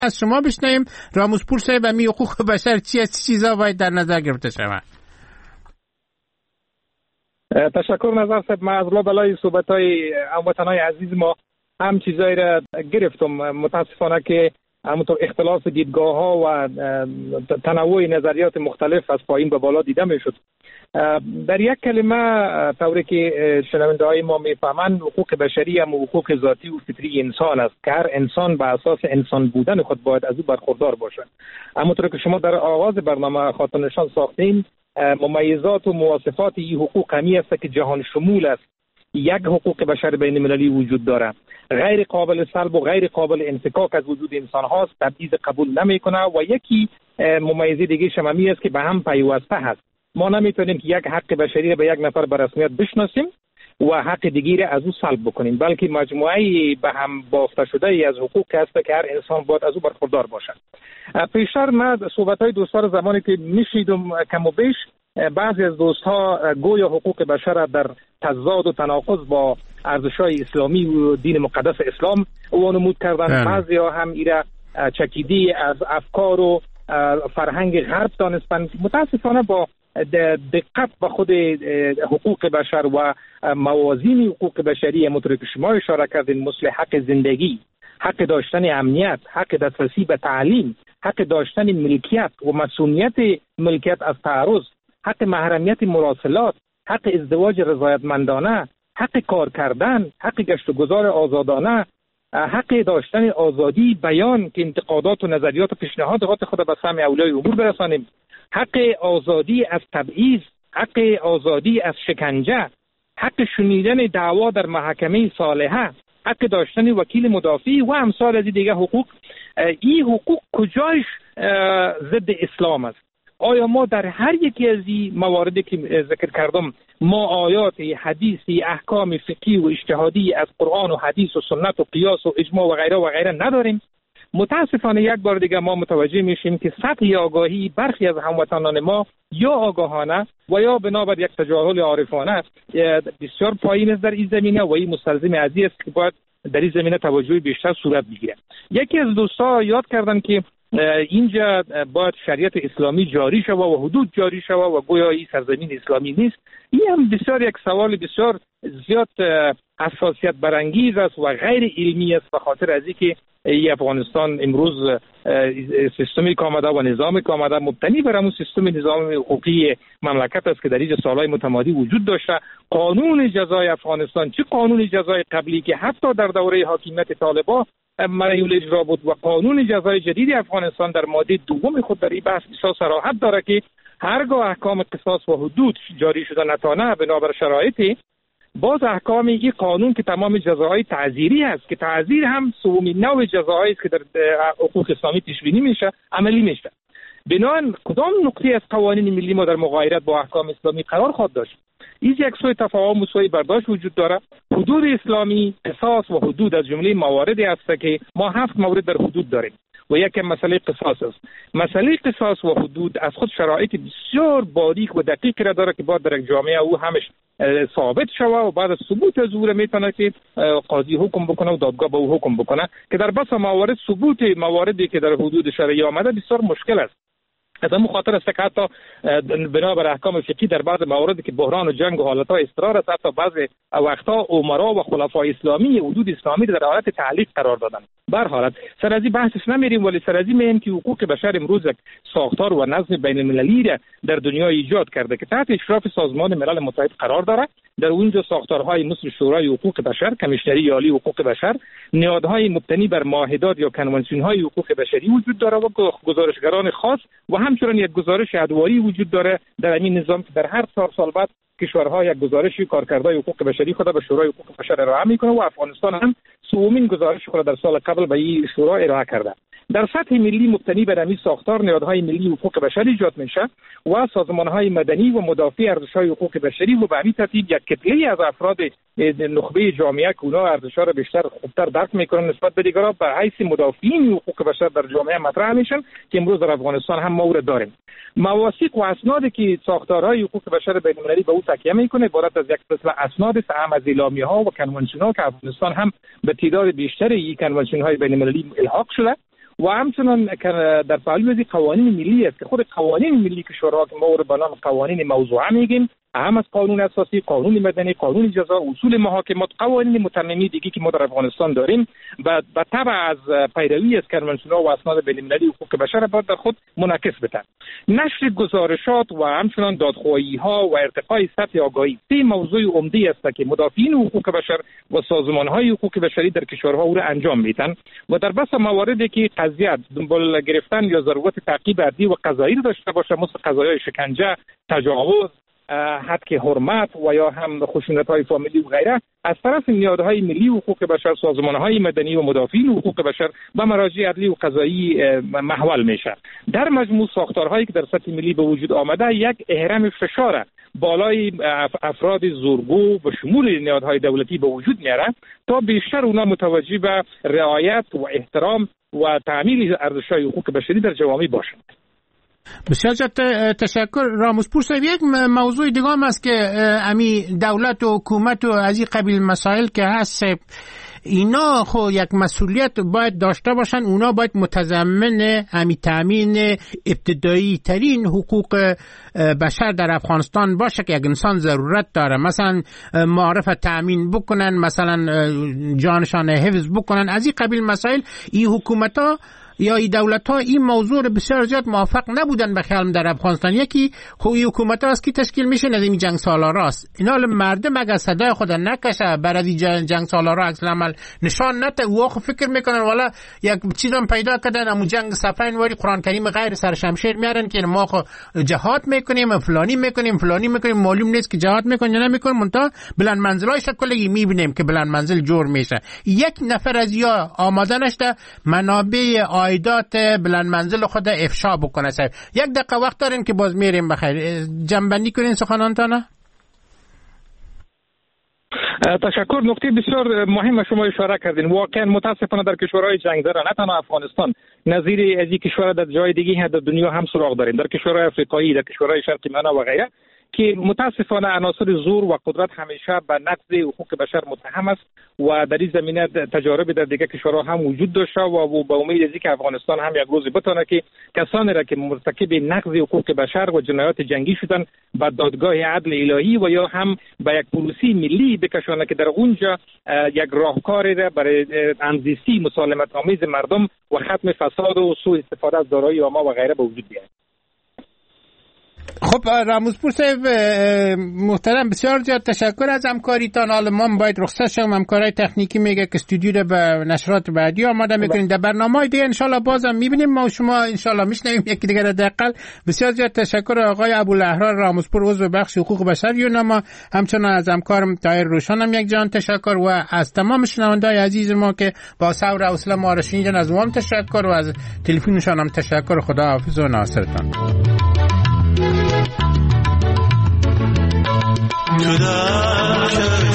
از شما بشنویم راموزپور صاحب و حقوق بشر چی چیزا باید در نظر گرفته شود؟ تشکر نظر صاحب. من از لابلای صحبت‌های هموطنان عزیز ما هم چیزایی را گرفتم. متاسفانه که همونطور اختلاف دیدگاه‌ها و تنوع نظریات مختلف از پایین به بالا دیده می‌شد. در یک کلمه طوری که شنونده‌های ما می‌فهمند، حقوق بشری هم حقوق ذاتی و فطری انسان است که هر انسان به اساس انسان بودن خود باید از او برخوردار باشد. همونطور که شما در آغاز برنامه خاطر نشان ساختین، ممیزات و مواصفات این حقوق همی است که جهان شمول است. یک حقوق بشر بین المللی وجود دارد، غیر قابل سلب و غیر قابل انفکاک از وجود انسان هاست، تبعیض قبول نمیکنه و یکی ممیزه دیگه شمامی است که به هم پیوسته هست. ما نمیتونیم که یک حق بشری را به یک نفر به رسمیت بشناسیم و حق دیگری را از او سلب بکنیم، بلکه مجموعه به هم بافته شده ای از حقوق است که هر انسان باید از او برخوردار باشد. پیشتر من صحبت‌های دوستان زمانی که میشیدم کم و بیش، بعضی از دوست‌ها گویا حقوق بشر را در تضاد و تناقض با ارزش‌های اسلامی و دین مقدس اسلام وانمود کردند. بعضی‌ها هم ایرا چکیدی از افکار و فرهنگ غرب دانستند. متاسفانه با دقت به خود حقوق بشر و موازین حقوق بشری همونطور که شما اشاره کردین، مثل حق زندگی، حق داشتن امنیت، حق دسترسی به تعلیم، حق داشتن ملکیت و مسئولیت ملکیت از تعرض، حق محرمیت مراسلات، حق ازدواج رضایتمندانه، حق کار کردن، حق گشت و گذار آزادانه، حق داشتن آزادی بیان که انتقادات و نظریات و پیشنهادات خود به سمع اولای امور برسانیم، حق آزادی از تبعیض، حق آزادی از شکنجه، حق شنیدن دعوا در محکمه صالحه، حق داشتن وکیل مدافع و امثال از دیگه حقوق. این حقوق کجایش ضد اسلام است؟ آیا ما در هر یکی از این مواردی که ذکر کردم ما آیات حدیثی، احکام فقهی و اجتهادی از قرآن و حدیث و سنت و قیاس و اجماع و غیره نداریم؟ متاسفانه یک بار دیگه ما متوجه میشیم که سطح آگاهی برخی از هموطنان ما یا آگاهانه و یا بنابر یک تجاهل عارفانه بسیار پایین است در این زمینه و این مستلزم ازی است که باید در این زمینه توجه بیشتر صورت بگیره. یکی از دوستا یاد کردن که اینجا باید شریعت اسلامی جاری شود و حدود جاری شود و گویا این سرزمین اسلامی نیست. این هم بسیار یک سوال بسیار زیاد حساسیت برانگیز است و غیر علمی است، به خاطر از اینکه افغانستان امروز سیستمی که آمده و نظامی که آمده مبتنی بر همون سیستم نظام حقوقی مملکت است که در اینجا سالهای متمادی وجود داشته. قانون جزای افغانستان چه قانون جزای قبلی که حتی در دوره حاکمیت طالبان معیول اجرا بود و قانون جزای جدید افغانستان در ماده دوم خود در این بحث بسیار صراحت داره که هرگاه احکام قصاص و حدود جاری شده نتانه بنابر شرایطی، باز احکام این قانون که تمام جزاهای تعزیری است که تعزیر هم سومین نوع جزاهایی است که در حقوق اسلامی پیش بینی میشه عملی میشه. بنابراین کدام نقطه از قوانین ملی ما در مغایرت با احکام اسلامی قرار خواهد داشت؟ این یک سوی تفاهم و سوی برداشت وجود داره. حدود اسلامی، قصاص و حدود از جمله مواردی است که ما 7 مورد در حدود داریم و یک مسئله قصاص است. مسئله قصاص و حدود از خود شرایط بسیار باریک و دقیق را داره که باید در یک جامعه او همش ثابت شوه و بعد از ثبوت از او میتونه که قاضی حکم بکنه و دادگاه به او حکم بکنه که در بس موارد ثبوت مواردی که در حدود شرعی آمده بسیار مشکل است. از همون خاطر است که حتی بنابر احکام فقهی در بعض مواردی که بحران و جنگ و حالتهای استقرار است، حتی بعضی وقتها امرا و خلفای اسلامی حدود اسلامی در حالت تعلیق قرار دادن. به هر حالت سر از این بحثش نمیریم، ولی سر از این میگیم که حقوق بشر امروز یک ساختار و نظم بین المللی را در دنیا ایجاد کرده که تحت اشراف سازمان ملل متحد قرار داره. در اونجا ساختارهای مثل شورای حقوق بشر، کمیشنری عالی حقوق بشر، نهادهای مبتنی بر معاهدات یا کنوانسیون‌های حقوق بشری وجود داره و گزارشگران خاص و همچنین یک گزارش ادواری وجود داره در این نظام که در هر 4 سال بعد کشورها یک گزارشی کارکردهای حقوق بشری خود به شورای حقوق بشر ارائه میکنه و افغانستان هم سومین گزارش خود در سال قبل به این شورا ارائه کرده. در سطح ملی مبتنی بر این ساختار نهادهای ملی حقوق بشر ایجاد میشه و سازمانهای مدنی و مدافع ارزش‌های حقوق بشری و به همین ترتیب یک کتله از افراد نخبه جامعه که اونها ارزش‌ها را بیشتر خوبتر درک میکنن نسبت به دیگران به حیث مدافعین حقوق بشر در جامعه مطرح میشن که امروز در افغانستان هم مورد داریم. مواثیق و اسنادی که ساختارهای حقوق بشر بین‌المللی به او تکیه میکنه عبارت از یک سلسله اسناد است، هم از اعلامیه‌ها و کنوانسیون‌ها که افغانستان هم به تعداد بیشتری این کنوانسیون‌های بین‌المللی الحاق شده و همچنان در پهلوی قوانین ملی است که خود قوانین ملی کشورها که ما رو به نام قوانین موضوعه میگیم، اهم از قانون اساسی، قانون مدنی، قانون جزا، اصول محاکمات، قوانین متنمی دیگه که ما در افغانستان داریم و به تبع از پیروی از کنوانسیون‌ها و اسناد بین‌المللی حقوق بشر باید در خود منعکس بشه. نشر گزارشات و همچنان دادخواهی‌ها و ارتقای سطح آگاهی سه موضوع عمده است که مدافعین حقوق بشر و سازمان‌های حقوق بشری در کشورها او را انجام میدن و در بس مواردی که قضیه دنبال گرفتن یا ضرورت تعقیب عدلی و قضایی داشته باشه، مثل قضایای شکنجه، تجاوز، حق حرمت و یا هم خشونت‌های فامیلی و غیره، از طرف نهادهای ملی حقوق بشر، سازمان‌های مدنی و مدافعین حقوق بشر و مراجع عدلی و قضایی محول میشه. در مجموع ساختارهایی که در سطح ملی به وجود آمده یک اهرم فشار بالای افراد زورگو و شمول نهادهای دولتی به وجود میاره تا بیشتر اونا متوجه به رعایت و احترام و تعمیل ارزش‌های حقوق بشری در جوامع باشند. بسیار تشکر راموسپور صاحب. یک موضوع دیگه هم است که امی دولت و حکومت و از این قبیل مسائل که هست، اینا خو یک مسئولیت باید داشته باشن. اونا باید متضمن امی تامین ابتدایی ترین حقوق بشر در افغانستان باشه که یک انسان ضرورت داره، مثلا معارف تامین بکنن، مثلا جانشان حفظ بکنن. از این قبیل مسائل این حکومت ها یا این دولت ها این موضوع بسیار زیاد موافق نبودن به خیالم در افغانستان. یکی خوی حکومت ها است که تشکیل میشه نظامی جنگ سالار است. اینا مردم اگر صدای خود نکشه برای جنگ سالار عکس العمل نشان نده، او فکر میکنن والا یک چیزام پیدا کردن امو جنگ صفین واری قرآن کریم غیر سر شمشیر میارن که ما جهاد میکنیم فلانی میکنیم معلوم نیست که جهاد میکنن یا نمیکنن، منتها بلند منزلای شکلی میبینیم که بلند منزل جور میشه. یک نفر از یا آماده نشده منابع عایدات بلند منزل خود افشا بکنه. یک دقیقه وقت داریم که باز میریم. بخیر جنبندی کنین سخنانتانه. تشکر. نکته بسیار مهم شما اشاره کردین. واقعا متاسفانه در کشورهای جنگ زده، نه تنها افغانستان، نظیر از این کشورها در جای دیگه در دنیا هم سراغ داریم، در کشورهای آفریقایی، در کشورهای شرقی معنا و غیره، که متاسفانه عناصر زور و قدرت همیشه به نقض حقوق بشر متهم است و در این زمینه تجارب در دیگه کشورها هم وجود داشته و به امید از اینکه افغانستان هم یک روز بتونه که کسانی را که مرتکب نقض حقوق بشر و جنایات جنگی شدن به دادگاه عدل الهی و یا هم به یک پلیسی ملی بکشانه که در اونجا یک راهکاری را برای همزیستی مسالمت آمیز مردم و ختم فساد و سوء استفاده از دارایی عامه و غیره به وجود بیاید. خب راموسپور صاحب محترم، بسیار زیاد تشکر از همکاریتان. حالا ما باید رخصت شوم، همکارای تکنیکی میگه که استودیو رو به نشرات بعدی آماده میکنیم. در برنامه‌های دیگه انشالله بازم میبینیم، ما و شما انشالله میشنویم یکی دیگه را دقیقاً. بسیار زیاد تشکر آقای ابوالاحرار راموسپور، عضو بخش حقوق بشر یونما، همچنان از همکارم طاهر روشنم یک جان تشکر و از تمام شنوندگان عزیز ما که با صبر و حوصله ما را شنیدن از ما تشکر و از تلفنشان هم تشکر. خدا حافظ و ناصرتان. تو در